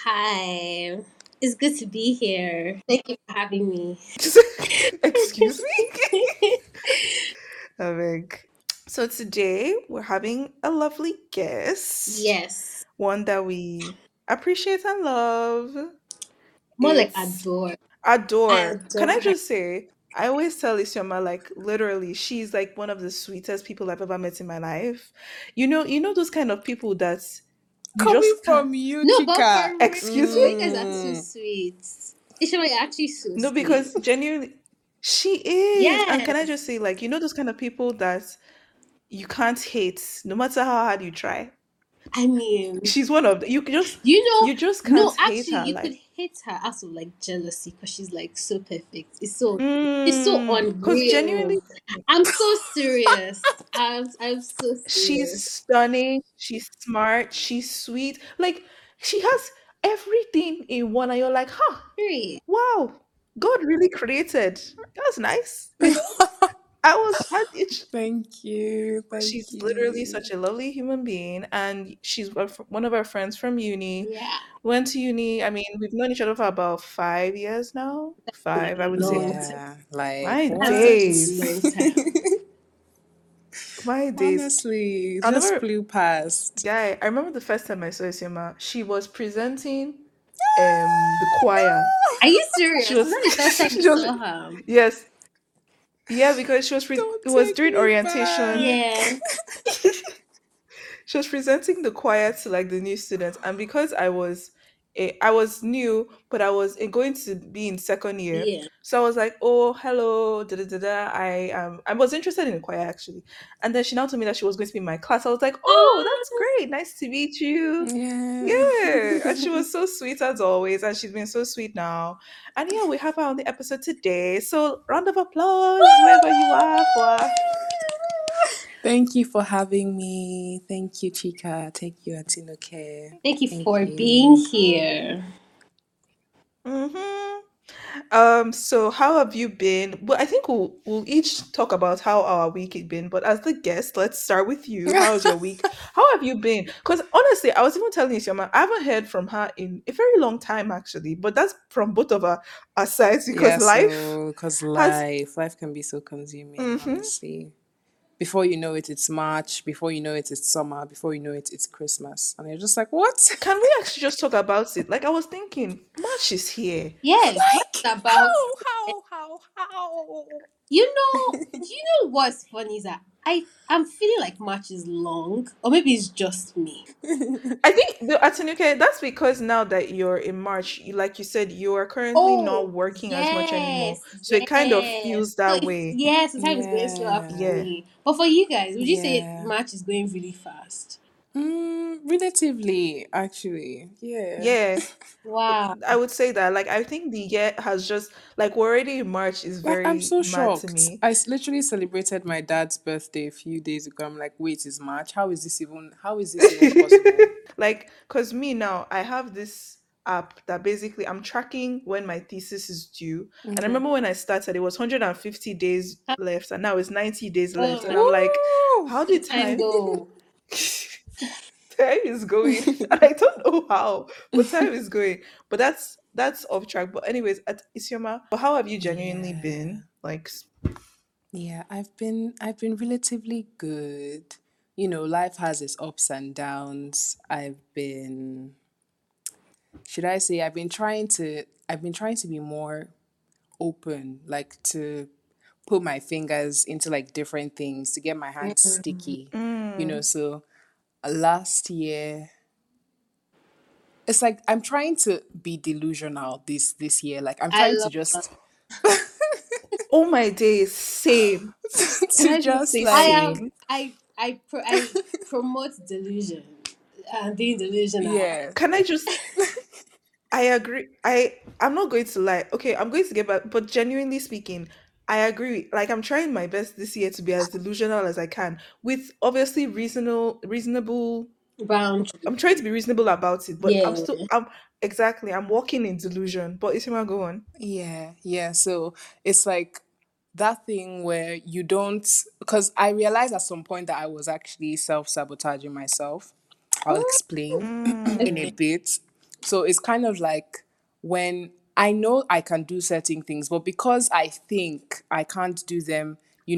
Hi. It's good to be here. Thank you for having me. Excuse me? Like, so today we're having a lovely guest, Yes. one that we appreciate and love. More like It's adore. I Adore. Can adore I her. just say, I always tell Isioma, like literally, she's like one of the sweetest people I've ever met in my life. You know those kind of people that you Coming just can't. from you, No, but for Chika. real, Excuse me? you guys are too Mm. sweet. Ishmael, you're actually so No, sweet. because genuinely, she is. And can I just Yes. say, like, those kind of people that you can't hate, no matter how hard you try. I mean, She's one of the, you you know, just can't no, hate actually, her. you could Like, hate her out of like jealousy because she's like so perfect. It's so because unreal. genuinely, I'm so serious. I'm so she's serious. stunning, she's smart, she's sweet. Like, she has everything in one, and you're like, huh, Great. wow, God really created. That's nice. It's Thank you. Thank she's literally you. such a lovely human being, and she's one of our friends from uni. Yeah. Went to uni. I mean, we've known each other for about 5 years now. Been Five, I a would say. long time. Yeah, like My That's such a what? days. long time. My days. Honestly, I'll just never, flew past. guy. I remember the first time I saw Isioma. She was presenting the choir. Are you She serious? Was was that the first time you she was saw her? yes, yeah, because Don't it was take during me back. orientation. Yeah. She was presenting the choir to like the new students, and because I was new, but I was going to be in second year, Yeah. so I was like, oh, hello, da da da da. I was interested in the choir actually, and then she now told me that she was going to be in my class. I was like, oh, that's Oh, great, nice to meet you. Yeah. Yeah, and she was so sweet as always, and she's been so sweet now. And yeah, we have her on the episode today. So round of applause wherever you are for. Thank you for having me. Thank you, Chika. Thank you, Atinoke. thank you Thank for being you. here. Mm-hmm. So how have you been? Well, I think we'll each talk about how our week has been, but as the guest, let's start with you. How's your week? How have you been? Because honestly, I was even telling you, Sioma, I haven't heard from her in a very long time actually, but that's from both of our sides because Yeah, life so because has life can be so consuming, mm-hmm. honestly. Before you know it, it's March. Before you know it, it's summer. Before you know it, it's Christmas. And you're just like, what? Can we actually just talk about it? Like I was thinking, March is here. Yes, what Like, about how? you know what's funny is that I'm feeling like March is long, or maybe it's just me. I think the Atinuke, that's because now that you're in March, like you said, you are currently not Oh, working as much anymore. yes, So it kind of yes. feels So that it's way. yes, the time is going slower for Yeah, Yeah. me. But for you guys, would you say yeah. March is going really fast? Relatively, actually. Yeah. Yeah. Wow. I would say that. Like I think the year has just like we're already in March is Like, I'm very so mad to shocked. me. Literally celebrated my dad's birthday a few days ago. I'm like, wait, it's March? How is this even possible? Like, cause me now, I have this app that basically I'm tracking when my thesis is due. And I Okay. remember when I started, it was 150 days left, and now it's 90 days Oh left. my And I'm like, Woo! how did time time go. time is going? And I don't know how, but time is going. But that's off track. But anyways, at Isioma, but how have you genuinely Yeah. been? Like, Yeah, I've been relatively good. Life has its ups and downs. Should I say I've been trying to be more open, like to put my fingers into like different things to get my hands Mm. sticky. mm, So last year, it's like I'm trying to be delusional this year. Like I'm I trying to love that. just oh my days, same. Can to I just just say I am same? I promote delusion. Being delusional. yeah. Can I just I agree. I'm not going to lie. Okay, I'm going to get back, but genuinely speaking, I agree. Like I'm trying my best this year to be as delusional as I can, with obviously reasonable. Boundary. I'm trying to be reasonable about it, but Yeah. I'm exactly. I'm walking in delusion. But Isima, go on. Yeah. So it's like that thing where you don't, because I realized at some point that I was actually self sabotaging myself. I'll Oh, explain in a Mm, bit. So it's kind of like when I know I can do certain things, but because I think I can't do them,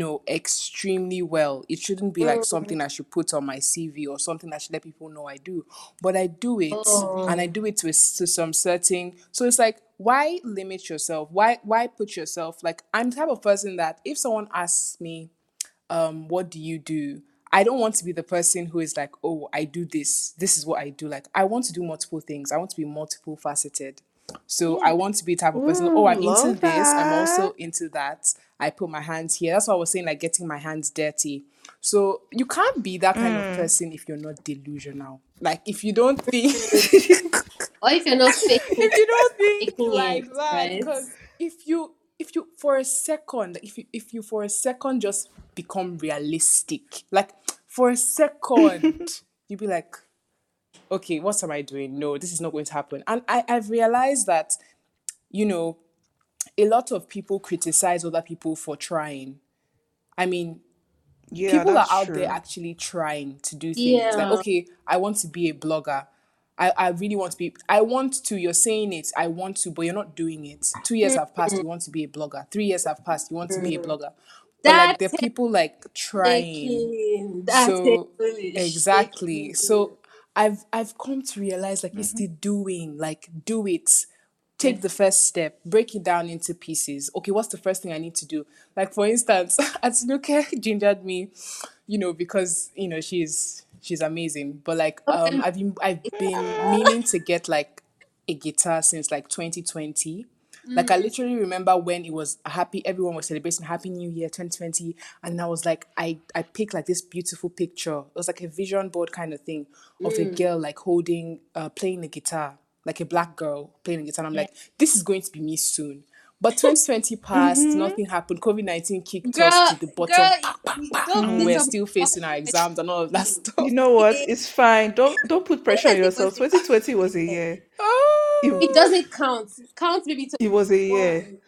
extremely well, it shouldn't be like Mm. something I should put on my CV or something I should let people know I do. But I do it, and I Oh, do it to some certain. So it's like, why limit yourself? Why put yourself like? I'm the type of person that if someone asks me, what do you do? I don't want to be the person who is like, oh, I do this. This is what I do. Like, I want to do multiple things. I want to be multiple faceted. So yeah. I want to be the type of person, oh, Ooh, I'm into love this. I'm that. also into that. I put my hands here. That's why I was saying, like, getting my hands dirty. So you can't be that kind of Mm. person if you're not delusional. Like, if you don't think, Mm. Or if you're not faking, if you don't think faking like it, that, right? because if you for a second, if you for a second just become realistic, like for a second you'd be like, okay, what am I doing? No, this is not going to happen. And I've realized that, you know a lot of people criticize other people for trying. I mean, Yeah, people are that's out there true. actually trying to do things like, Yeah. okay, I want to be a blogger. I really want to be, I want to, you're saying it, I want to, but you're not doing it. 2 years have passed, you want to be a blogger. 3 years have passed, you want to be a Mm. blogger. But like, there are That's people like trying. shaking. That's So exactly. shaking. So I've come to realize, like, it's Mhm. the doing, like, do it. Take the Def- first step, break it down into pieces. Okay, what's the first thing I need to do? Like, for instance, Atinuke gingered me, because she's amazing. But like, Okay. I've been meaning to get like a guitar since like 2020. Like, I Mm. literally remember when it was happy, everyone was celebrating Happy New Year 2020, and I was like, I picked like this beautiful picture. It was like a vision board kind of thing of a Mm. girl like holding, playing a guitar, like a black girl playing a guitar. And I'm Yeah. like, this is going to be me soon. But 2020 passed, Mhm. nothing happened. COVID-19 kicked us Girl, to the bottom, girl, pa, pa, you pa, don't and say we're Mm. something still about facing our exams and all of that 2020. You stuff. know what? Okay. It's fine. Don't put pressure on 2020 was yourself. the best 2020 was a year. year. It, It Ah. doesn't count. Count maybe it was a year. 21.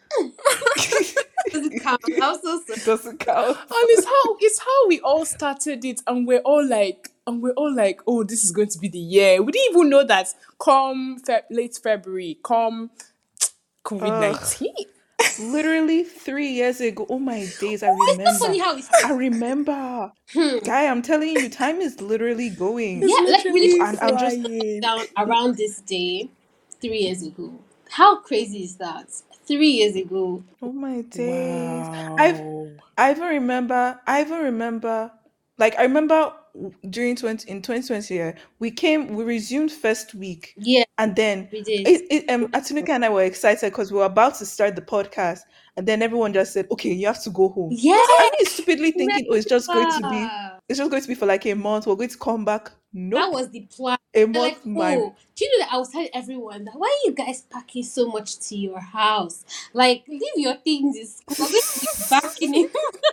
Doesn't count. I'm so sorry. It doesn't count. And it's how we all started it, and we're all like, oh, this is going to be the year. We didn't even know that come late February, come COVID Ugh. 19. Literally 3 years ago. Oh my days, I It's so remember. funny how it's. I remember. Hmm. Guy, I'm telling you, time is literally going. It's Yeah, like we literally literally And I'm started just flying. down around this day 3 years ago. How crazy is that? 3 years ago. oh my days. I've Wow. I even remember like I remember during 20 in 2020 yeah, we resumed first week Yeah, and then we did. Atunika and I were excited because we were about to start the podcast and then everyone just said, okay, you have to go home. Yeah, So I mean stupidly thinking, oh, remember. it's just going to be for like a month. We're going to come back. That Nope. was the plan. A They're like, month, my oh, do you know that I was telling everyone that why are you guys packing so much to your house? Like, leave your things in school. We're going to be back in it.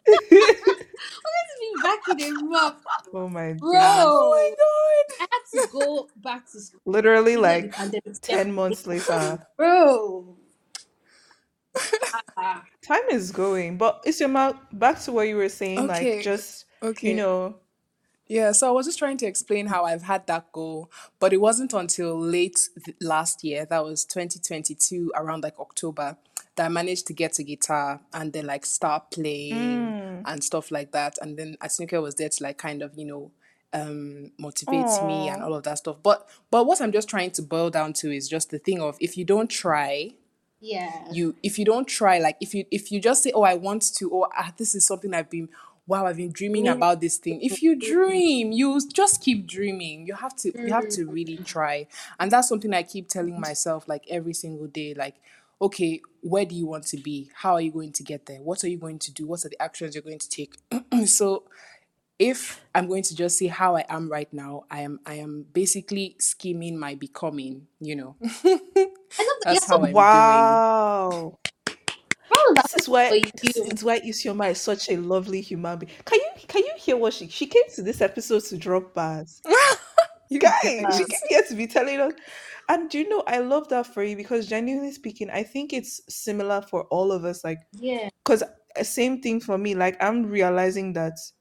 Be back in a month, oh my days. Oh bro. I had to go back to school Literally immediately the like pandemic started. 10 months later. Bro, ah, Time is going, but it's your mouth back to what you were saying, my god. like Okay. just you Okay. know, Yeah, so I was just trying to explain how I've had that goal, but it wasn't until late last year, that was 2022, around like October, that I managed to get a guitar and then like start playing mm, and stuff like that. And then Atinuke was there to like kind of, motivate me and oh, all of that stuff. But what I'm just trying to boil down to is just the thing of, if you don't try, yeah. if you don't try, like, if you just say, oh, I want to, or this is something I've been dreaming Me- about this thing. If you dream, you just keep dreaming. You have to mm, really try. And that's something I keep telling myself, like, every single day, like, okay, where do you want to be? How are you going to get there? What are you going to do? What are the actions you're going to take? So if I'm going to just say how I am right now, I am basically scheming my becoming. I love that you're That's so how I'm doing. wow. proud of that This is why for this you. is why Isioma is such a lovely human being. Can you hear what she came to this episode to drop bars? You Guy, she came guys. here to be telling us. And do you know, I love that for you because genuinely speaking, I think it's similar for all of us. Like, Yeah. because same thing for me. Like, I'm realizing that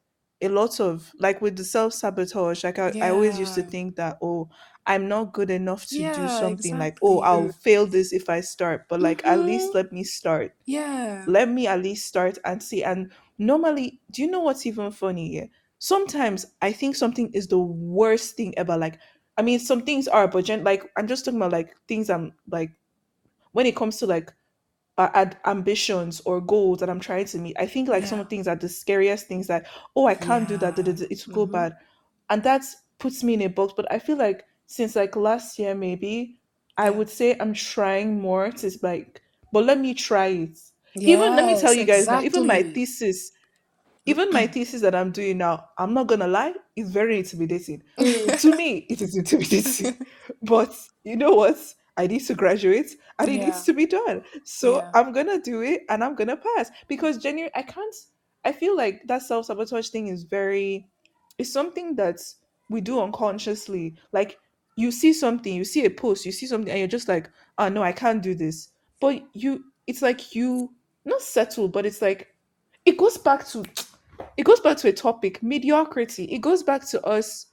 a lot of, like with the self-sabotage, like I always used to Yeah. think that, oh, I'm not good enough to do Yeah, something, like, oh, exactly. I'll fail this if I start, but like at least Mm-hmm. let me start. Yeah. Let me at least start and see. And normally, do you know what's even funny here? Sometimes I think something is the worst thing ever. Like, I mean, some things are, but like I'm just talking about like things I'm like when it comes to like ambitions or goals that I'm trying to meet. I think like some Yeah. of the things are the scariest things that, oh, I can't do that, Yeah. it will go Mm-hmm. bad. And that puts me in a box. But I feel like since like last year, maybe, I Yeah. would say I'm trying more to like, but let me try it. Even let me tell Yes, you guys now, exactly. even my thesis that I'm doing now, I'm not gonna lie, it's very intimidating. Mm. To me, it is intimidating. But you know what? I need to graduate and it needs Yeah. to be done. So Yeah. I'm gonna do it and I'm gonna pass. Because genuinely, I can't, I feel like that self-sabotage thing is very, it's something that we do unconsciously. Like you see something, you see a post, you see something, and you're just like, oh no, I can't do this. But it's like you not settle, but it's like it goes back to it goes back to a topic, mediocrity. It goes back to us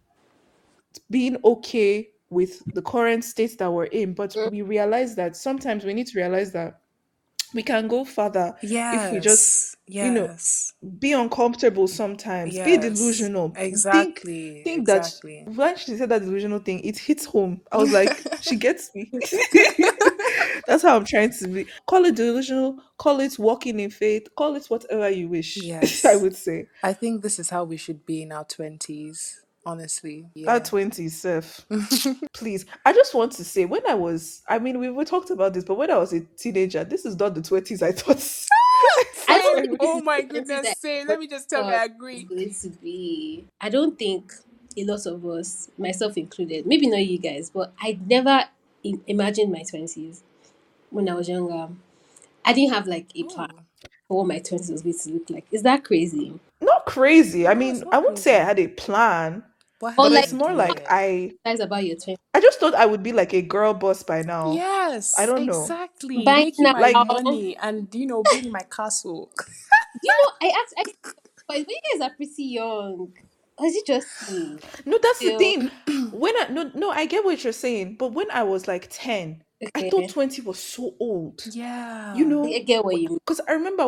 being okay with the current state that we're in, but Mm. we realize that sometimes we need to realize that we can go further if we just, Yes. you know, Yes. be uncomfortable sometimes, be Yes. delusional. think Exactly. think that Exactly. when she said that delusional thing, it hits home. I was like, she gets me. That's how I'm trying to be. Call it delusional, call it walking in faith, call it whatever you wish. I Yes. would say I think this is how we should be in our 20s, honestly. that Yeah. 20s self. Please, I just want to say, when I was, I mean, we talked about this, but when I was a teenager, this is not the 20s I thought. I don't Same. think this Oh is my the twenties goodness, that same. I Let me just tell you, thought I it was agree. going to be. I don't think a lot of us, myself included, maybe not you guys, but I never imagined my twenties when I was younger. I didn't have like a plan Oh, for what my twenties was going to look like. Is that crazy? Not crazy. I no, it's mean, I not wouldn't say I crazy. had a plan, But I had Or but an like it's more what like idea. guys about your twenties? I just thought I would be like a girl boss by now. I Yes, don't know. exactly. Buying Making my Like, now. money and, building my castle. Do you know? I but you guys are pretty young. Or is it just me? no, that's the Still thing. When I no no, I get what you're saying, but when I was like 10, I thought okay. 20 was so old. You Yeah. know? I get what you mean. Because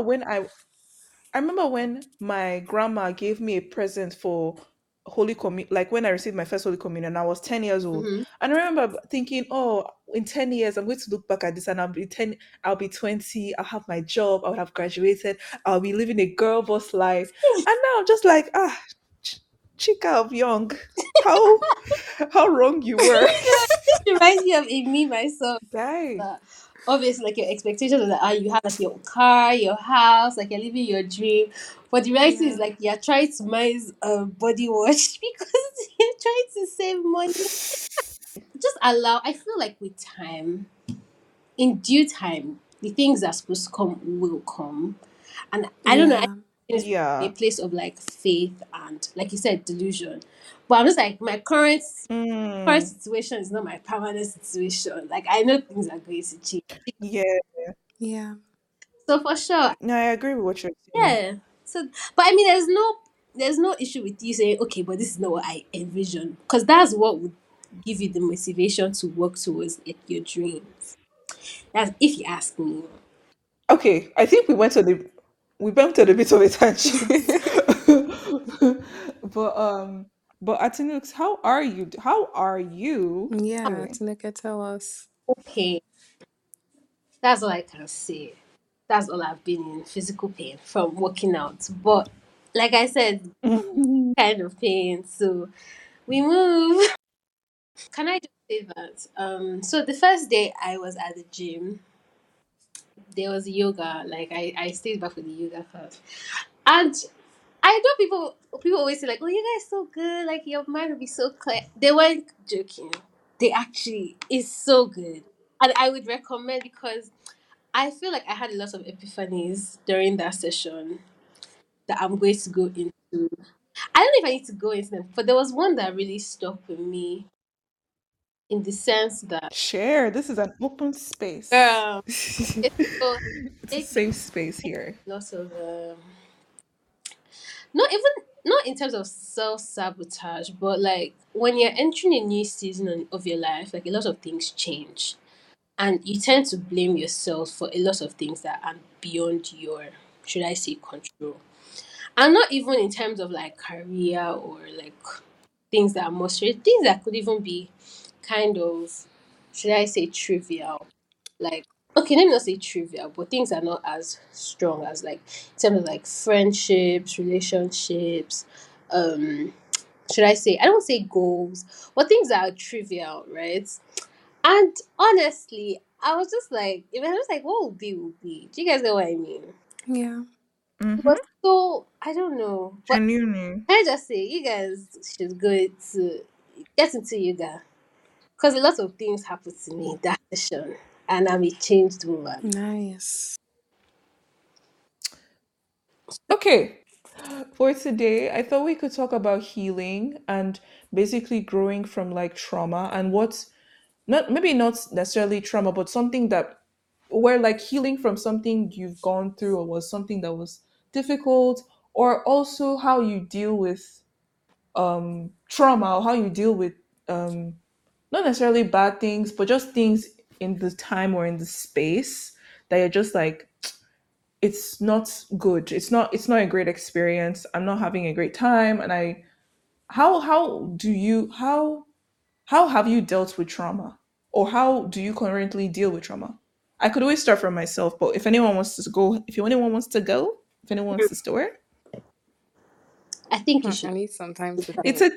I remember when my grandma gave me a present for Holy Communion, like when I received my first Holy Communion, I was 10 years old. Mm-hmm. And I remember thinking, oh, in 10 years, I'm going to look back at this and I'll be 20, I'll have my job, I'll have graduated, I'll be living a girl boss life. And now I'm just like, ch- chica of young. How how wrong you were. It reminds me of a me myself. Guy. That obviously, like your expectations are that you have like your car, your house, like you're living your dream. But the reality is Yeah. like you're trying to mince body wash because you're trying to save money. Just allow. I feel like with time, in due time, the things that are supposed to come will come. And I don't know. I Yeah. think it's a Yeah. place of like faith and, like you said, delusion. But I'm just like my current Mm, situation is not my permanent situation. Like I know things are going to change. yeah. Yeah. So for sure, No, I agree with what you're saying. yeah. So, but I mean, there's no issue with you saying, okay, but this is not what I envision, because that's what would give you the motivation to work towards your dreams. That's if you ask me. Okay, I think we went on a bit of a tangent. but Atinux, how are you Yeah, doing? Tanika, tell us. Okay, that's all I can say. That's all I've been in physical pain from working out. But like I said, kind of pain. So we move. Can I just say that? So the first day I was at the gym, there was yoga. Like I stayed back for the yoga class. And I know people always say like, "Oh, you guys so good. Like your mind will be so clear." They weren't joking. They actually is so good, and I would recommend because I feel like I had a lot of epiphanies during that session that I'm going to go into. I don't know if I need to go into them, but there was one that really stuck with me in the sense that, Share. This is an open space. um, it's so It's a it gave safe space here. lots of not even. not in terms of self sabotage, but like when you're entering a new season of your life, like a lot of things change, and you tend to blame yourself for a lot of things that are beyond your, should I say, control. And not even in terms of like career or like things that are more serious, things that could even be kind of, should I say, trivial. Like, okay, let me not say trivial, but things are not as strong as like in terms of like friendships, relationships, um, should I say, I don't say goals, but things that are trivial, right? And honestly, I was just like, if I was like, what will be, will be. Do you guys know what I mean? Yeah. Mm-hmm. But so I don't know. But Genuinely. can I just say, you guys should go to get into yoga because a lot of things happened to me in that session, and I'm a changed woman. Nice. Okay. For today, I thought we could talk about healing and basically growing from like trauma and what's not, maybe not necessarily trauma, but something that where like healing from something you've gone through or was something that was difficult, or also how you deal with trauma, or how you deal with um not necessarily bad things, but just things in the time or in the space that you're just like, it's not good, it's not a great experience, I'm not having a great time. And I how do you how have you dealt with trauma, or how do you currently deal with trauma? I could always start from myself, but if anyone wants to go, if anyone wants to go, if anyone wants to start, I think you Hmm, should. I need some time to it's think. a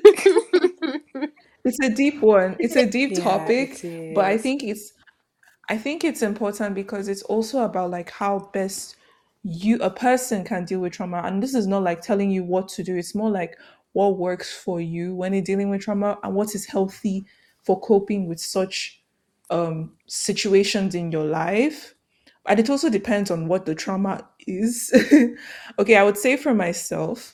it's a deep one, it's a deep Yeah, topic. it But is. I think it's important because it's also about like how best you a person can deal with trauma. And this is not like telling you what to do. It's more like what works for you when you're dealing with trauma and what is healthy for coping with such situations in your life. And it also depends on what the trauma is. Okay, I would say for myself,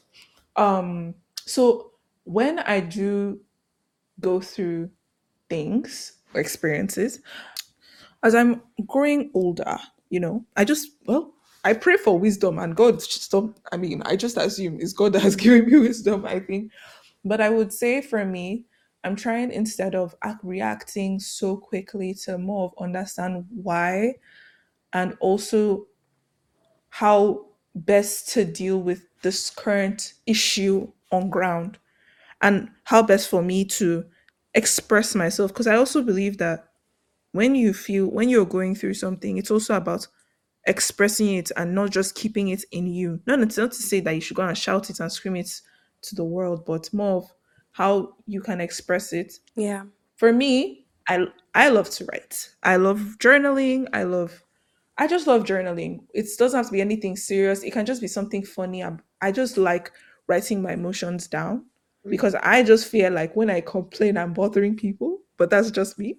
so when I do go through things or experiences, as I'm growing older, I just, well, I pray for wisdom and God should stop. I mean, I just assume it's God that has given me wisdom, I think. But I would say for me, I'm trying, instead of reacting so quickly, to more of understand why, and also how best to deal with this current issue on ground, and how best for me to express myself. Because I also believe that when you're going through something, it's also about expressing it and not just keeping it in you. No, it's not to say that you should go and shout it and scream it to the world, but more of how you can express it. Yeah. For me, I love to write. I love journaling. I just love journaling. It doesn't have to be anything serious. It can just be something funny. I just like writing my emotions down because I just feel like when I complain, I'm bothering people. But that's just me.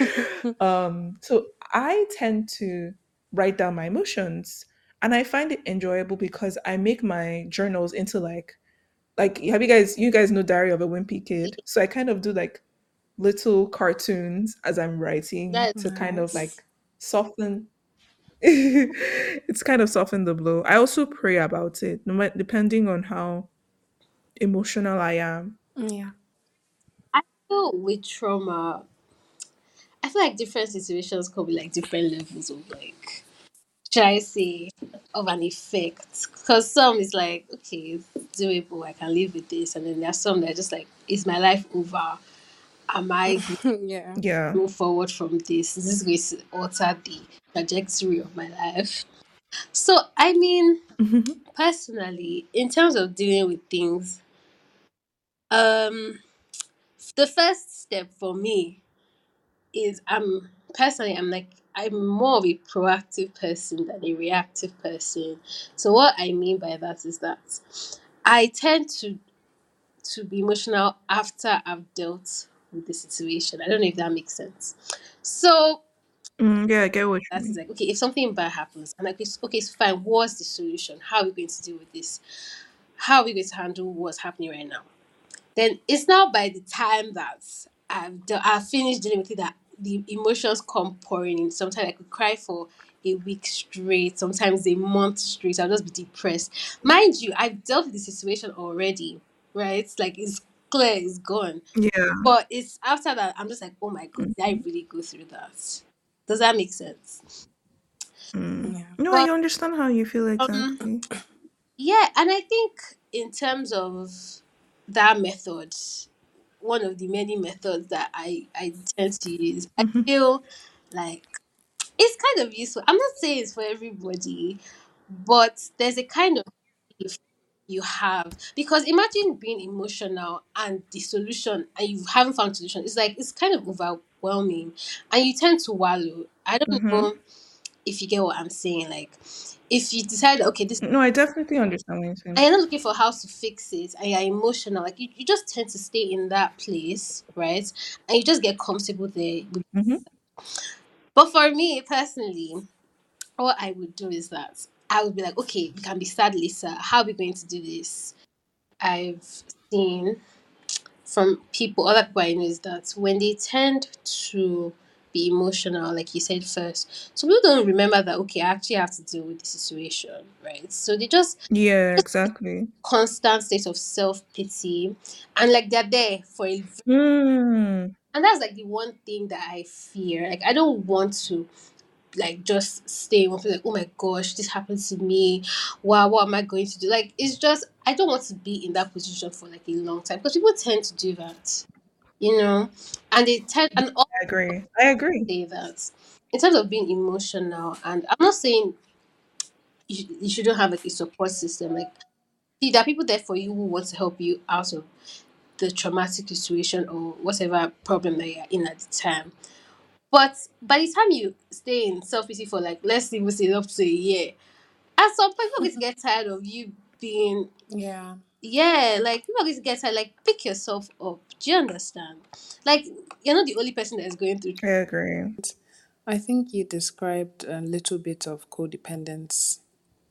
So I tend to write down my emotions, and I find it enjoyable because I make my journals into like have you guys know Diary of a Wimpy Kid? So I kind of do like little cartoons as I'm writing That's to kind of Nice. like soften. It's kind of soften the blow. I also pray about it, depending on how emotional I am. Yeah. I feel with trauma. I feel like different situations come with like different levels of like, should I say, of an effect. Because some is like, okay, it's doable, I can live with this. And then there's some that are just like, is my life over? Am I going Yeah. Yeah. to move forward from this? Is this going to alter the trajectory of my life? So, I mean, Mhm. personally, in terms of dealing with things, um, the first step for me is I'm like I'm more of a proactive person than a reactive person. So what I mean by that is that I tend to be emotional after I've dealt with the situation. I don't know if that makes sense. So Yeah, I get what you that is mean. like, okay, if something bad happens, I'm like, okay, it's fine. What's the solution? How are we going to deal with this? How are we going to handle what's happening right now? Then it's now by the time that I've finished dealing with it that the emotions come pouring in. Sometimes I could cry for a week straight, sometimes a month straight. I'll just be depressed. Mind you, I've dealt with the situation already, right? Like it's clear, it's gone. Yeah. But it's after that I'm just like, oh my god, did I Mhm. really go through that? Does that make sense? Mm. Yeah. No, I But understand how you feel um exactly. yeah, and I think in terms of that method, one of the many methods that I tend to use, I Mhm. feel like it's kind of useful. I'm not saying it's for everybody, but there's a kind of relief you have, because imagine being emotional and the solution and you haven't found solution. It's like it's kind of overwhelming, and you tend to wallow. I don't Mhm. know if you get what I'm saying. Like, if you decide, okay, this, No, I definitely understand what you're and saying. you're not looking for how to fix it, and you're emotional, like you just tend to stay in that place, right? And you just get comfortable there. Mhm. But for me personally, what I would do is that I would be like, okay, we can be sad, Lisa. How are we going to do this? I've seen from people, other people I know, is that when they tend to be emotional, like you said first, so people don't remember that, okay, I actually have to deal with the situation, right? So they just Yeah, exactly. constant state of self pity, and like they're there for a, Mm. and that's like the one thing that I fear. Like I don't want to like just stay and feel like, oh my gosh, this happened to me. Wow, what am I going to do? Like it's just I don't want to be in that position for like a long time, because people tend to do that, you know, and they tend, and also I agree. I agree. say that in terms of being emotional, and I'm not saying you shouldn't have like a support system. Like, see, there are people there for you who want to help you out of the traumatic situation or whatever problem that you're in at the time. But by the time you stay in self pity for like, let's even say up to a year, at some point people are going to get tired of you being, Yeah. yeah, like people are going to get tired. Like, pick yourself up. Do you understand? Like, you're not the only person that is going through. I agree. I think you described a little bit of codependence.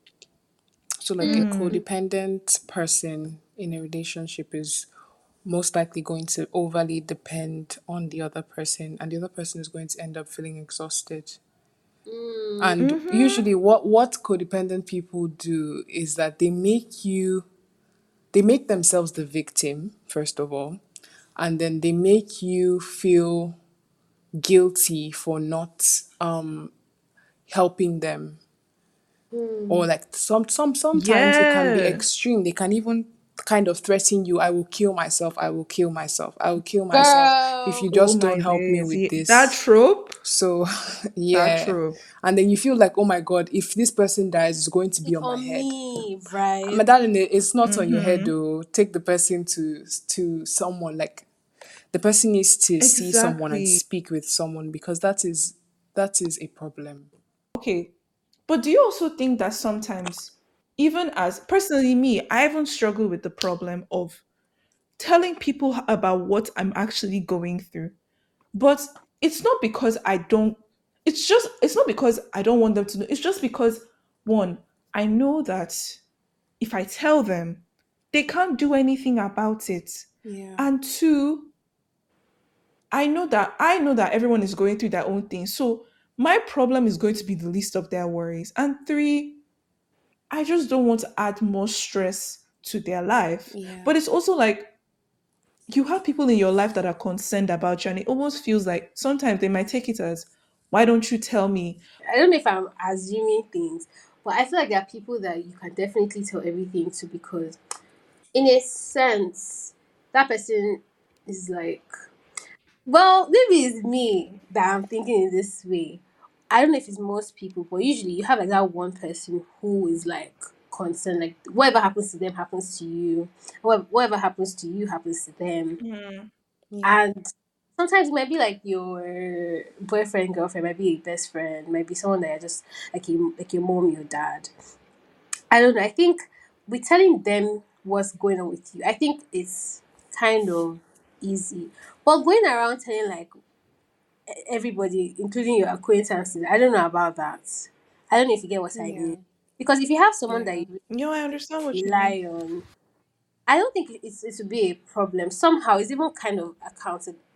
So, like a Mm. codependent person in a relationship is most likely going to overly depend on the other person, and the other person is going to end up feeling exhausted. Mm, And Mhm. usually, what codependent people do is that they make themselves the victim first of all, and then they make you feel guilty for not helping them, or mm. like sometimes it can be Yeah. extreme. They can even kind of threaten you, I will kill myself, I will kill myself, I will kill myself if Girl, you Oh just my don't help me days. with That this. trope. So That yeah, trope. and then you feel like, oh my god, if this person dies, it's going to be it's on my on head. me, right? My darling, it's not on your head Mhm. though. Take the person to someone. Like, the person needs to see someone and Exactly. speak with someone, because that is a problem. Okay. But do you also think that sometimes, even as personally me, I haven't struggled with the problem of telling people about what I'm actually going through. But it's not because I don't, it's not because I don't want them to know. It's just because, one, I know that if I tell them, they can't do anything about it. Yeah. And two, I know that everyone is going through their own thing. So my problem is going to be the least of their worries. And three, I just don't want to add more stress to their life. Yeah. But it's also like you have people in your life that are concerned about you, and it almost feels like sometimes they might take it as, why don't you tell me? I don't know if I'm assuming things, but I feel like there are people that you can definitely tell everything to, because in a sense, that person is like, well, maybe it's me that I'm thinking in this way. I don't know if it's most people, but usually you have like that one person who is like concerned, like whatever happens to them happens to you, whatever happens to you happens to them. Hmm. Yeah. And sometimes it might be like your boyfriend, girlfriend, might be a best friend, might be someone that you're just like your mom, your dad. I don't know. I think with telling them what's going on with you, I think it's kind of easy. But going around telling like everybody, including your acquaintances, I don't know about that. I don't know if you get what I Yeah. mean. Because if you have someone that Yeah. you I understand what you mean. rely on, I don't think it would be a problem. Somehow, it's even kind of accountable. It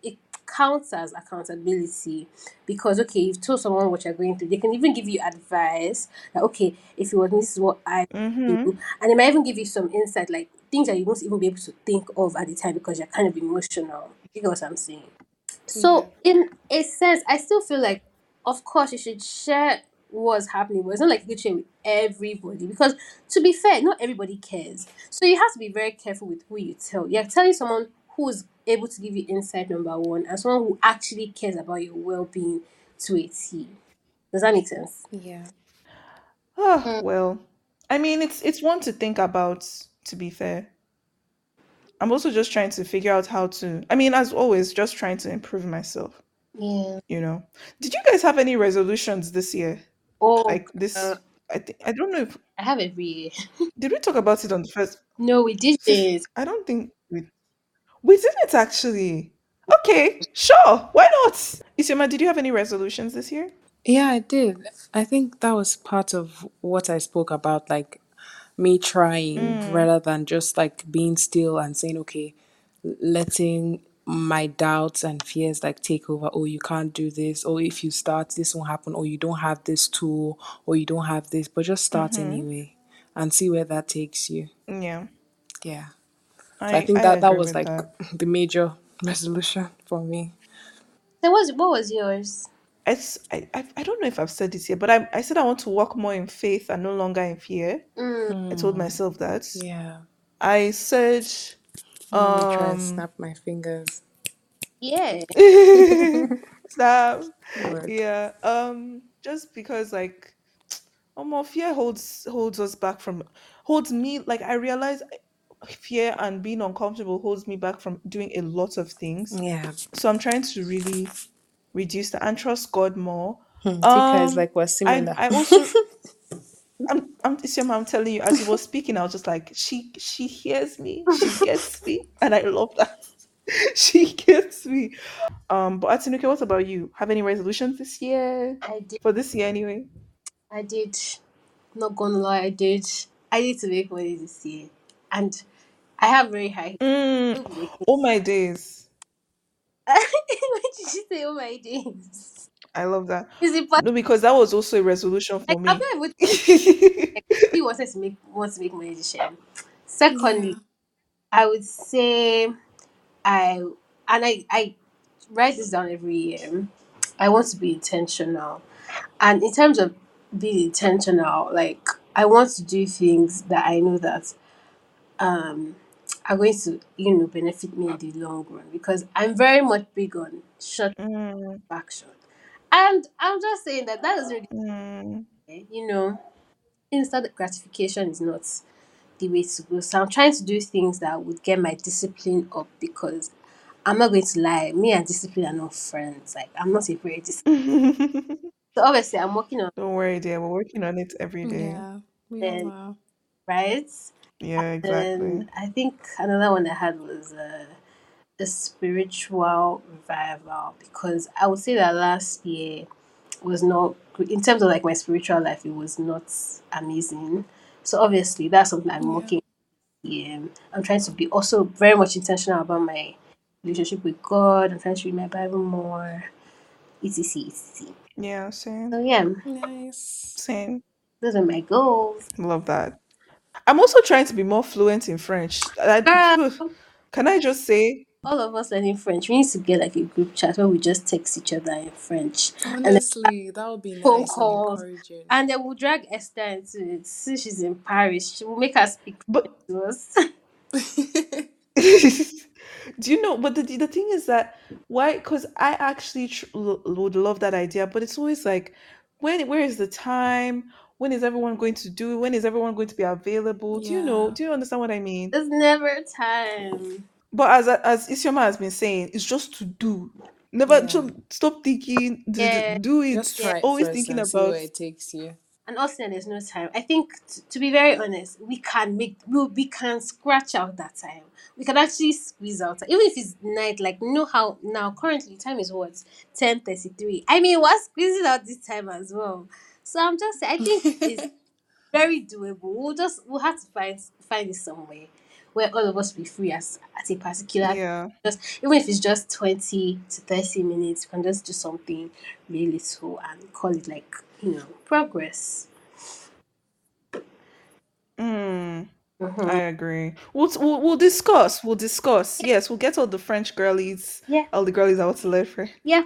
counts as accountability because okay, you've told someone what you're going through. They can even give you advice that okay, if it was me, this is what I do, Mm-hmm. and they might even give you some insight, like things that you won't even be able to think of at the time because you're kind of emotional. You get what I'm saying? Yeah. So in a sense, I still feel like, of course, you should share what's happening, but it's not like you could share with everybody because, to be fair, not everybody cares. So you have to be very careful with who you tell. You're telling someone who is able to give you insight number one, and someone who actually cares about your well-being to a T. Does that make sense? Yeah. Oh, well. I mean, it's one to think about, to be fair. I'm also just trying to figure out how to, I mean, as always, just trying to improve myself, Yeah. you know. Did you guys have any resolutions this year? Oh, Like this, I think, I don't know if, I have every year. did we talk about it on the first? No, we did it. I don't think we didn't actually. Okay, sure, why not? Isioma, did you have any resolutions this year? Yeah, I did. I think that was part of what I spoke about, like me trying Mm, rather than just like being still and saying, okay, letting my doubts and fears like take over. Oh, you can't do this. Or if you start, this won't happen. Or you don't have this tool. Or you don't have this. But just start mm-hmm. anyway and see where that takes you. Yeah, Yeah. So I I think I that agree was with like that. the major resolution for me. So what was yours? I don't know if I've said this here, but I said I want to walk more in faith and no longer in fear. Mm, I told Hmm. myself that. Yeah. I said, Let me try and um, snap my fingers. yeah. stop. Word. Yeah. Just because like, fear holds us back from, holds me. Like I realize fear and being uncomfortable holds me back from doing a lot of things. Yeah. So I'm trying to really reduce that and trust God more. Tika is Um, like we're I similar. I also Isioma, I'm telling you, as you were speaking, I was just like, she hears me, she gets me, and I love that. She gets me. But Atinuke, what about you? Have any resolutions this year? I did. For this year anyway? I did. Not gonna lie, I did. I need to make money this year, and I have very high. Mm, I will be making. oh my days. Why did you say, "Oh my days"? I love that. Is it possible? No, because that was also a resolution Like for I'm me. not able to like, really wanted to make want to make money this year. Yeah. Secondly, I would say I I write this down every year. I want to be intentional, and in terms of being intentional, like I want to do things that I know that um are going to benefit me in the long run because I'm very much big on short Mm, action. And I'm just saying that that doesn't mm. really, instant gratification is not the way to go. So I'm trying to do things that would get my discipline up because I'm not going to lie, me and discipline are not friends. Like I'm not a very disciplined. So obviously I'm working on Don't worry, dear. We're working on it every day. Yeah. We all it, are. right? Yeah, exactly. And I think another one I had was a spiritual revival because I would say that last year was not in terms of like my spiritual life, it was not amazing. So obviously that's something I'm Yeah. working on. I'm trying to be also very much intentional about my relationship with God. I'm trying to read my Bible more, etc. etc. Yeah, So same. yeah, Nice. Same. those are my goals. Love that. I'm also trying to be more fluent in French. Girl, Can I just say? all of us learning French, we need to get like a group chat where we just text each other in French and then Honestly, that would be phone nice and calls. encouraging. And then we'll drag Esther into it. Since she's in Paris, she will make her speak But to us. do you know? But the thing is that why? Because I actually would love that idea, but it's always like, where is the time? When is everyone going to do? When is everyone going to be available? Do you know? Yeah. Do you understand what I mean? There's never time. But as Isioma has been saying, it's just to do. Never Yeah. to stop thinking. Yeah, Do it. Just yeah. try it Always first thinking and see about. where it takes you. And also, there's no time. I think, to be very honest, we can scratch out that time. We can actually squeeze out, even if it's night. Like, how now currently time is what 10:33. I mean, we're squeezing out this time as well. So I'm just saying, I think it's very doable. We'll have to find it somewhere. where all of us will be free as at a particular, Yeah. just even if it's just 20 to 30 minutes, you can just do something really little and call it like, progress. Mm, I Mm-hmm. agree. We'll discuss. We'll discuss. Yes, we'll get all the French girlies, Yeah, all the girlies out to live for. yeah.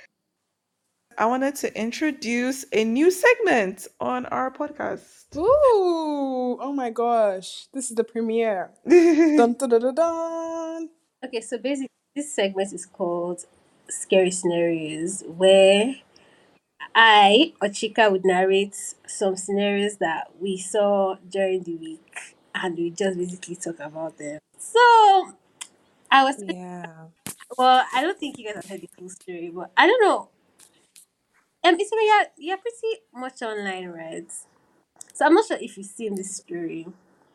I wanted to introduce a new segment on our podcast. Ooh, oh my gosh. This is the premiere. Dun dun dun dun dun. Okay, so basically, this segment is called Scary Scenarios, where I or Chika would narrate some scenarios that we saw during the week, and we just basically talk about them. So I was Yeah. well, I don't think you guys have heard the full story, but I don't know. It's you're pretty much online, right? So I'm not sure if you've seen this story.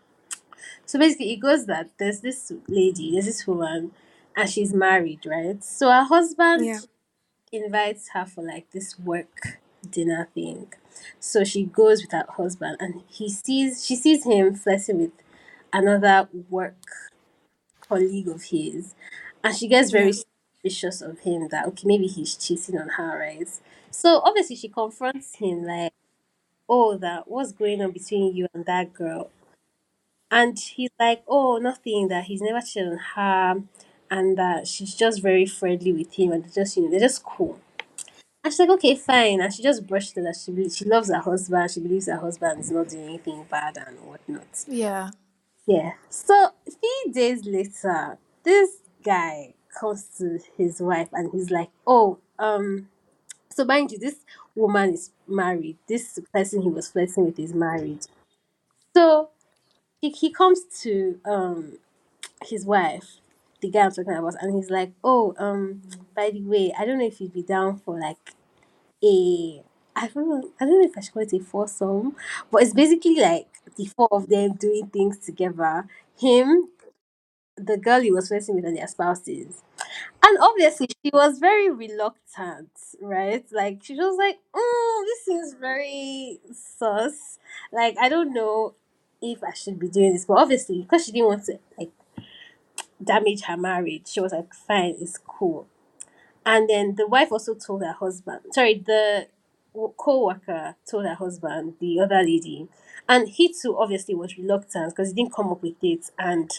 So basically, it goes that there's this woman, and she's married, right? So her Yeah. husband invites her for like this work dinner thing. So she goes with her husband, and she sees him flirting with another work colleague of his, and she gets very Yeah. suspicious of him that okay, maybe he's cheating on her, right? So obviously she confronts him like, oh, that what's going on between you and that girl? And he's like, oh, nothing, that he's never cheated on her, and that she's just very friendly with him, and they're just cool. And she's like, okay, fine. And she just brushed it that she loves her husband. She believes her husband is not doing anything bad and whatnot. Yeah. Yeah. So a few days later, this guy comes to his wife and he's like, oh, so mind you, this woman is married. This person he was flirting with is married. So he comes to his wife, the guy I'm talking about, and he's like, oh, by the way, I don't know if you'd be down for like a I don't know if I should call it a foursome, but it's basically like the four of them doing things together. Him, the girl he was flirting with, and their spouses. And obviously she was very reluctant, right? Like she was like, this seems very sus. Like I don't know if I should be doing this. But obviously, because she didn't want to like damage her marriage, she was like, fine, it's cool. And then the wife also told her husband, sorry, the co-worker told her husband, the other lady, and he too obviously was reluctant because he didn't come up with it,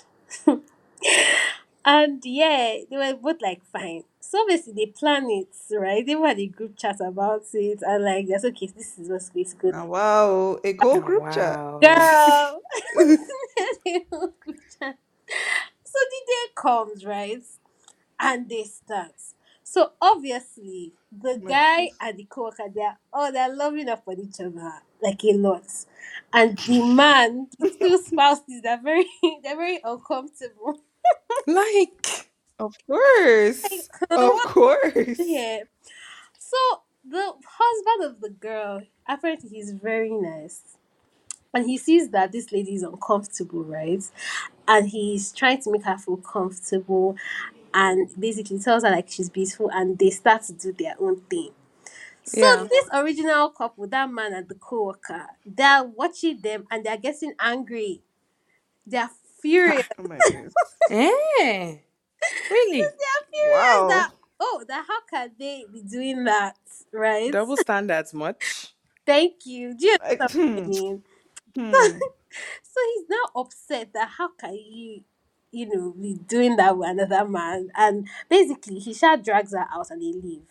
and yeah, they were both like fine. So obviously they plan it, right? They had a group chat about it, and like that's okay. This is what's going to go. Oh, wow, a whole Oh, group chat. wow. Girl, They were group chat. So the day comes, right? And they start. So obviously, the My guy goodness. and the coworker, they're loving up on each other like a lot. And the man, the two spouses, they're very uncomfortable. Like, Of course. Like, Of what course. here? So the husband of the girl, apparently he's very nice. And he sees that this lady is uncomfortable, right? And he's trying to make her feel comfortable and basically tells her like she's beautiful and they start to do their own thing. So yeah. this original couple, that man and the co-worker, they're watching them and they're getting angry. They're furious. Oh my goodness. Eh. Really? They're furious Wow. that that how can they be doing that, right? Double standards much? Thank you. Do you Like, understand what I mean? hmm. So he's now upset that how can you be doing that with another man? And basically he shall drags her out and they leave.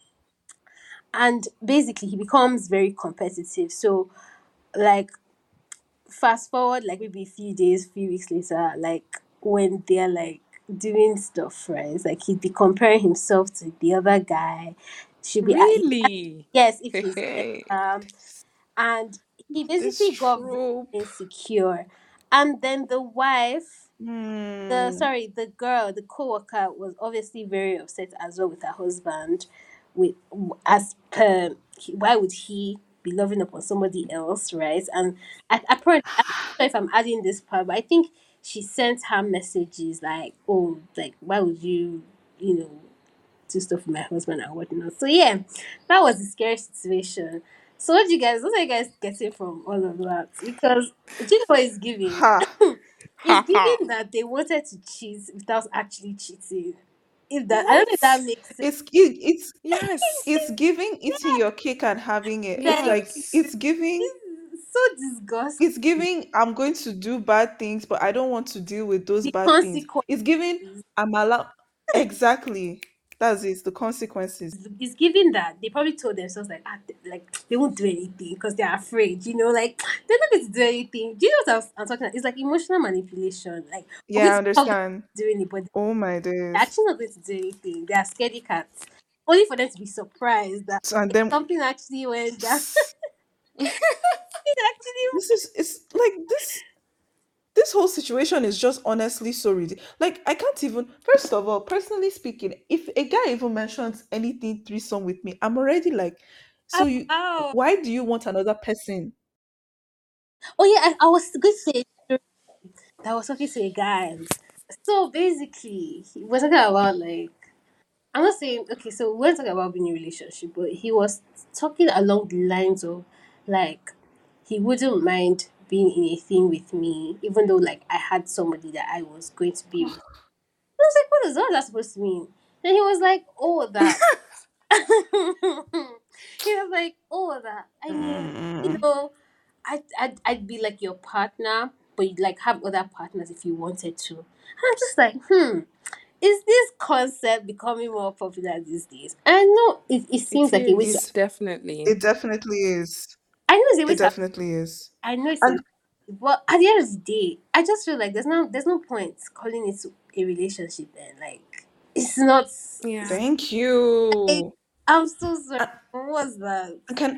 And basically he becomes very competitive. So like fast forward like maybe a few days, few weeks later, like when they're like doing stuff, right? It's like he'd be comparing himself to the other guy. Should be Really? yes, if Hey, he's hey. and he This basically got very trope. insecure. And then the wife, Hmm. the girl, the co-worker was obviously very upset as well with her husband. With as per why would he be loving upon somebody else, right? And apparently, I'm not sure if I'm adding this part, but I think she sent her messages like, "Oh, like why would you know, do stuff with my husband and whatnot." So yeah, that was a scary situation. So what are you guys getting from all of that? Because do you know what it's giving? Ha. It's given that they wanted to cheat without actually cheating. If that, I don't know if that What? makes sense. It's Yes. it's giving eating your cake and having it. It's Like, like Yes. it's so disgusting. it's giving I'm going to do bad things, but I don't want to deal with those The bad things. consequences. It's giving I'm allowed exactly. That's it, the consequences. It's given that they probably told themselves like, like they won't do anything because they're afraid. Like they're not going to do anything. Do you know what I'm talking about? It's like emotional manipulation. Like we're going Yeah, I to cover understand. doing it, but Oh my they're days. actually not going to do anything. They are scaredy cats. Only for them to be surprised that So, and then something actually went down. It actually. this is it's like this whole situation is just honestly so ridiculous. Like I can't even. First of all, personally speaking, if a guy even mentions anything threesome with me, I'm already like, so I'm you, out. why do you want another person? Oh yeah, I was going to say that I was talking to a guy. So basically, he was talking about like I'm not saying okay. So we're talking about being in a relationship, but he was talking along the lines of like he wouldn't mind being in a thing with me, even though like I had somebody that I was going to be with. I was like, what is that supposed to mean? And he was like, oh that. He was like, oh that. I mean, you Mm. know, I'd be like your partner, but you'd like have other partners if you wanted to. And I'm just like, is this concept becoming more popular these days? And I know it seems It like a way to. is definitely. It definitely is. I know it's a way It to. definitely is. I know it's a. And But at the end of the day, I just feel like there's no point calling it a relationship. Then like it's not. Yeah. thank I, you. I'm so sorry. And What was that?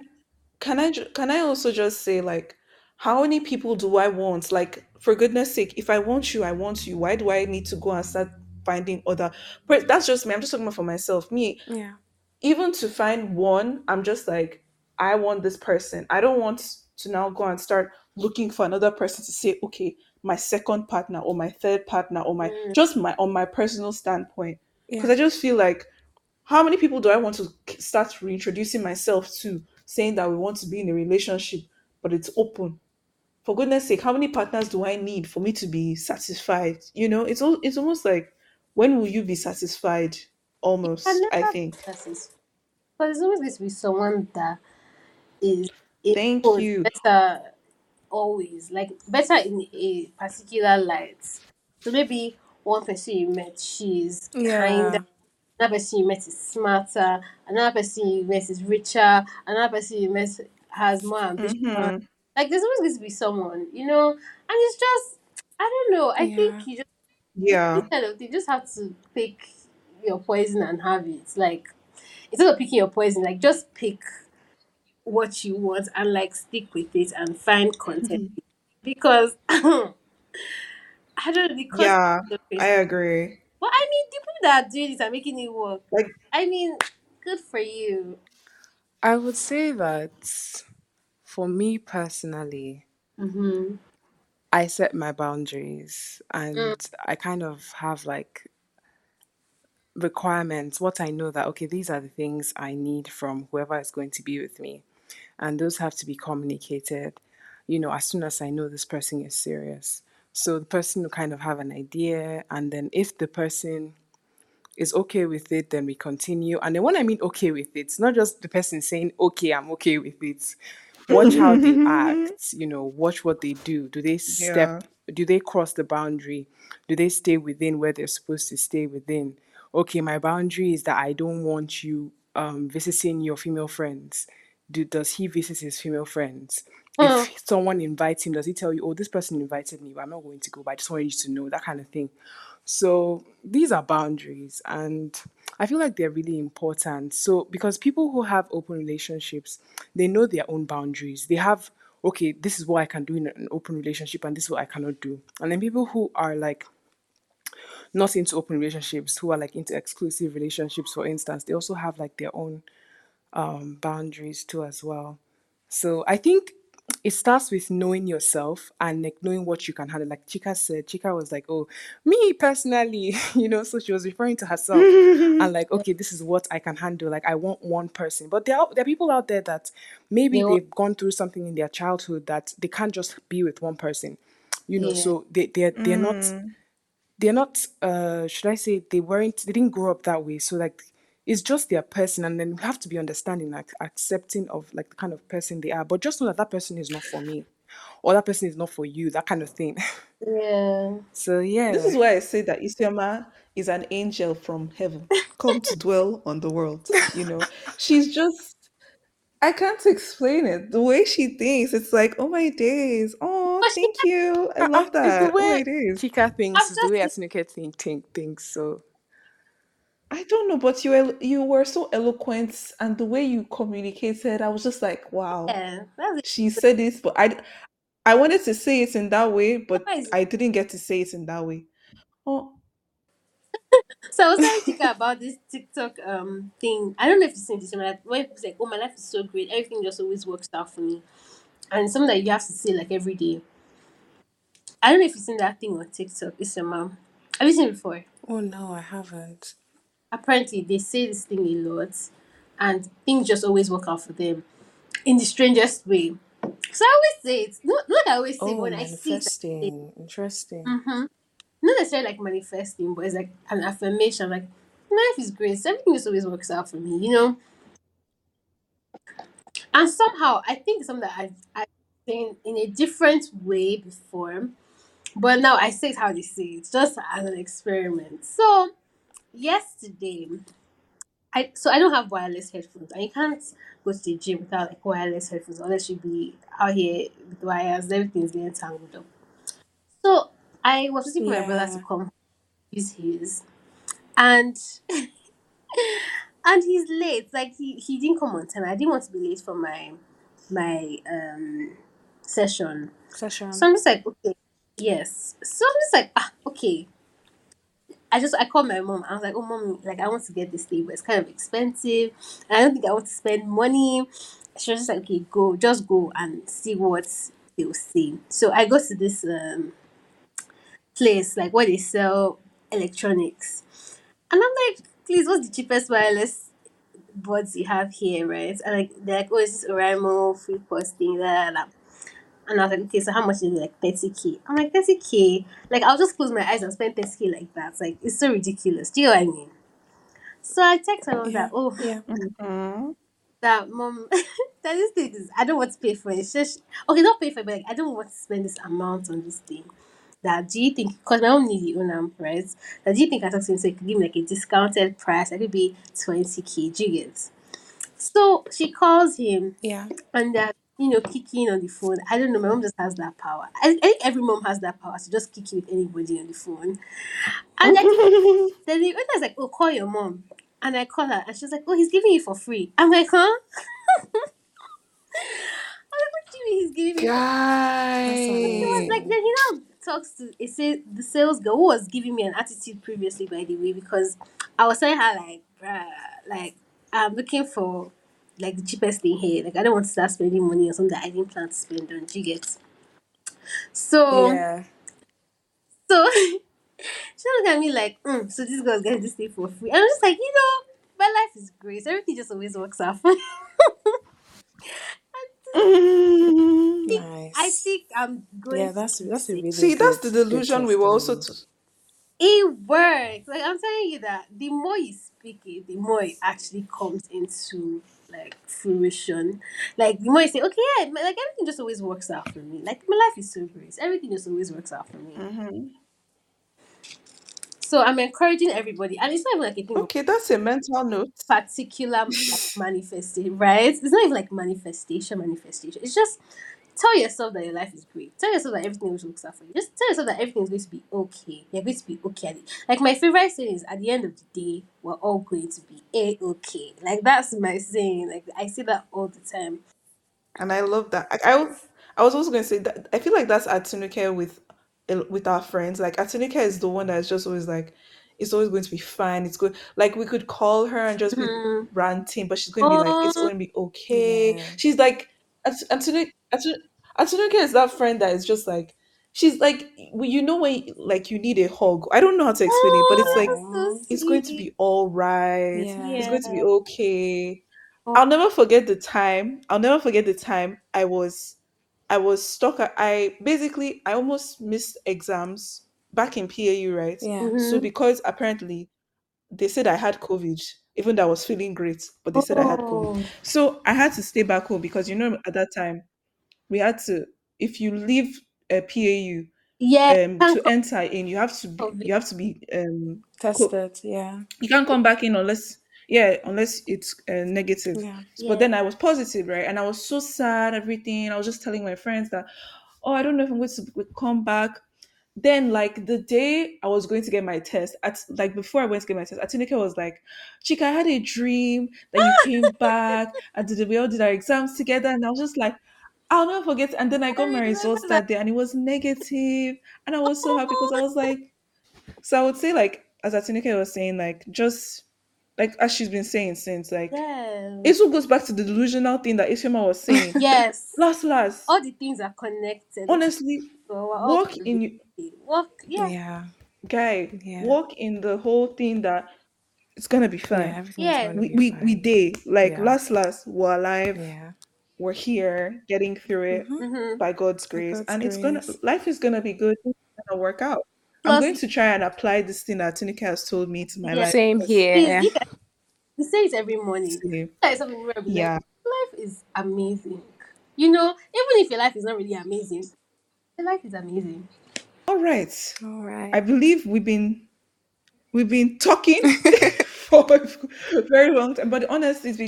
can I also just say like how many people do I want? Like for goodness sake, if I want you, I want you. Why do I need to go and start finding other? But that's just me. I'm just talking about for myself. Me, Yeah. even to find one, I'm just like, I want this person. I don't want to now go and start looking for another person to say, okay, my second partner or my third partner or my Mm, just my on my personal standpoint. Because Yeah. I just feel like, how many people do I want to start reintroducing myself to, saying that we want to be in a relationship, but it's open? For goodness sake, how many partners do I need for me to be satisfied? It's almost like, when will you be satisfied? can Almost, I never be think. satisfied. But there's always going to be someone that is in Thank quotes you. better always, like better in a particular light. So maybe one person you met, she's kinder. Yeah. Another person you met is smarter. Another person you met is richer. Another person you met has more ambition. Mm-hmm. Like there's always going to be someone, and it's just I don't know. I think Yeah. this Yeah. kind of thing, you just have to pick your poison and have it. Like instead of picking your poison, like just pick what you want and like stick with it and find content because I don't know the concept Yeah, is so I crazy. agree. But I mean, the people that are doing it are making it work. Like, I mean, good for you. I would say that for me personally, Mm-hmm. I set my boundaries Mm. and I kind of have like requirements, what I know that, okay, these are the things I need from whoever is going to be with me. And those have to be communicated, as soon as I know this person is serious. So the person will kind of have an idea. And then if the person is okay with it, then we continue. And then when I mean okay with it, it's not just the person saying, okay, I'm okay with it. Watch how they act, watch what they do. yeah. Do they cross the boundary? Do they stay within where they're supposed to stay within? Okay, my boundary is that I don't want you visiting your female friends. Does he visit his female friends? Hmm. If someone invites him, does he tell you, oh, this person invited me, but I'm not going to go, but I just wanted you to know, that kind of thing. So these are boundaries, and I feel like they're really important. So because people who have open relationships, they know their own boundaries. They have, okay, this is what I can do in an open relationship, and this is what I cannot do. And then people who are like not into open relationships, who are like into exclusive relationships, for instance, they also have like their own boundaries too as well. So I think it starts with knowing yourself and like knowing what you can handle. Like Chika said, Chika was like, "Oh, me personally," So she was referring to herself and like, "Okay, this is what I can handle. Like, I want one person." But there are people out there that maybe They want they've gone through something in their childhood that they can't just be with one person. Yeah. So they're not, Mm. should I say, they didn't grow up that way. So like it's just their person, and then we have to be understanding, like accepting of like the kind of person they are. But just know that that person is not for me, or that person is not for you, that kind of thing. Yeah. So This yeah. is why I say that Isioma is an angel from heaven, come to dwell on the world. She's just, I can't explain it. The way she thinks, it's like, oh my days. Oh, But she thank you. I love It's the that. Oh way my days. Chika thinks, it's the after way seeing Atinuke thinks. So I don't know, but you were so eloquent, and the way you communicated, I was just like, wow. yeah, that's it. She said this, but I wanted to say it in that way, but Why is it? I didn't get to say it in that way. Oh, So I was telling Chika about this TikTok thing. I don't know if you've seen this, but where it's like, oh, my life is so great. Everything just always works out for me. And something that you have to say like every day. I don't know if you've seen that thing on TikTok. It's your mom. Have you seen it before? oh no, I haven't. Apparently, they say this thing a lot, and things just always work out for them in the strangest way. So I always say it. Not I always say it, but Oh, when I see it, I say it. manifesting. Interesting. Mm-hmm. Not necessarily like manifesting, but it's like an affirmation. Like life is great. So everything just always works out for me. And somehow I think it's something that I've seen in a different way before, but now I say it how they say it, just as an experiment. So yesterday, I don't have wireless headphones, and you can't go to the gym without like wireless headphones unless you be out here with wires. Everything's getting tangled up. So I was waiting for my brother to Yeah. come use his, and and he's late. Like he didn't come on time. I didn't want to be late for my session. So Session. I'm just like, okay, yes. So I'm just like, okay. I called my mom. I was like, oh mom, like I want to get this thing, but it's kind of expensive. And I don't think I want to spend money. She was just like, okay, go, just go and see what they'll say. So I go to this place like where they sell electronics. And I'm like, please, what's the cheapest wireless buds you have here, right? And like they're like, oh, it's this Oraimo free posting, la la la. And I was like, okay, so how much is it? Like 30K. I'm like, 30K. Like I'll just close my eyes and spend 30K like that. Like it's so ridiculous. Do you know what I mean? So I text my mom that, Yeah. oh, Yeah. mhm. that mom, that this thing is, I don't want to pay for it. It's just, okay, not pay for it, but like, I don't want to spend this amount on this thing. That do you think, because my mom needs the owner, right? That do you think I talked to him so he could give me like a discounted price? I could be 20K. Do you get? So she calls him Yeah. and they're, kicking on the phone. I don't know. My mom just has that power. I think every mom has that power to just kick you with anybody on the phone. And I keep then the owner's like, oh, call your mom. And I call her and she's like, oh, he's giving you for free. I'm like, huh? I'm like, what do you mean he's giving me for That's He was like, amazing. then he Guys. now talks to it says the sales girl who was giving me an attitude previously, by the way, because I was telling her like, bruh, like I'm looking for like the cheapest thing here. Like I don't want to start spending money on something that I didn't plan to spend on. Do you get? So Yeah. so she looked at me like, so this girl's getting this thing for free. And I'm just like, my life is great. Everything just always works out. I Nice. think I'm going Yeah, to keep that's a saying really See, that's the good delusion we were also. testimony. it works. Like I'm telling you that the more you speak it, the more it actually comes into like fruition. Like the more you say, okay, yeah, like everything just always works out for me. Like my life is so great. Everything just always works out for me. Mhm. So I'm encouraging everybody, and it's not even like a thing of Okay, that's a mental note. particular like manifesting, right? It's not even like manifestation. It's just tell yourself that your life is great. Tell yourself that everything always works out for you. Just tell yourself that everything is going to be okay. You're going to be okay. Like my favorite saying is, at the end of the day, we're all going to be a okay. Like that's my saying. Like I say that all the time. And I love that. I was also going to say that I feel like that's Atinuke with our friends. Like Atinuke is the one that's just always like, it's always going to be fine. It's good. Like we could call her and just be Hmm. ranting, but she's going to be like, it's Oh, going to be okay. Yeah. She's like, Atinuke is that friend that is just like, she's like, when like you need a hug. I don't know how to explain it, but it's like, that's so Oh. it's going to sweet. be all right. Yeah. It's Yeah. going to be okay. Oh, I'll never forget the time. I'll never forget the time I was. I was stuck. I basically I almost missed exams back in PAU, right? Yeah. So Mm-hmm. because apparently they said I had COVID, even though I was feeling great, but they said I had COVID. Oh, So I had to stay back home because at that time we had to, if you leave a PAU, yeah. Can't to enter in, COVID. you have to be Tested. Yeah. you can't come back in unless, yeah, unless it's negative. Yeah. But Yeah. then I was positive, right? And I was so sad, everything. I was just telling my friends that, oh, I don't know if I'm going to come back. Then, like the day I was going to get my test, like before I went to get my test, Atinike was like, "Chika, I had a dream that you came back and we all did our exams together." And I was just like, "I'll never forget." And then I I got my remember results that. that day, and it was negative, and I was so happy because I Oh, was like, so I would say, like, as Atinike was saying, like, just like as she's been saying since, like, yeah. it all goes back to the delusional thing that Isioma was saying. Yes. Last, All the things are connected. honestly, So we're all walk connected. in, Work. Yeah. Yeah. guy, Yeah. walk in the whole thing that it's gonna be Yeah. fine. Everything's Yeah. going to We be we we fine. did, like, Yeah. last, we're alive, Yeah. we're here, getting through it Mm-hmm. Mm-hmm. by God's By grace, God's and grace. life is gonna be good. It's gonna work out. I'm Plus, going to try and apply this thing that Tunika has told me to my yeah. life. Same Because, here. Please, Yeah. you guys, we say it every morning. see, Guys, something where I'll be like, yeah. life is amazing. You know, even if your life is not really amazing, your life is amazing. All right. All I right. believe we've been talking for a very long time, but honestly, it's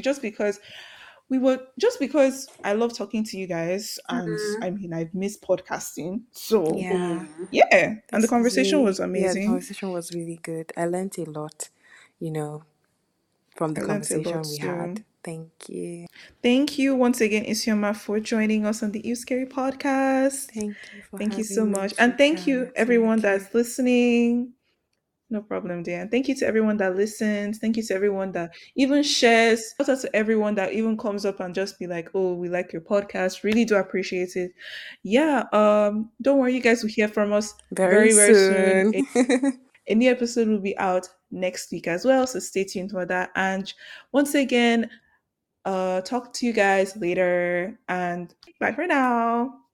just because I love talking to you guys, and Mm-hmm. I mean, I've missed podcasting, so Yeah. Same. yeah, and the This is conversation was really, yeah, the amazing. conversation was really good. I learned a lot, you know, from the I learned a lot conversation we had. too. Thank you. Thank you once again, Isioma, for joining us on the Eve Scary podcast. Thank you for Thank you so having me, much, and thank Chika you and everyone Atineke. that's listening. No problem, Dan. Thank you to everyone that listens. Thank you to everyone that even shares. Shout out to everyone that even comes up and just be like, "Oh, we like your podcast." Really do appreciate it. Yeah. Don't worry, you guys will hear from us Very very, very soon. soon. A new episode will be out next week as well. So stay tuned for that. And once again, talk to you guys later, and bye for now.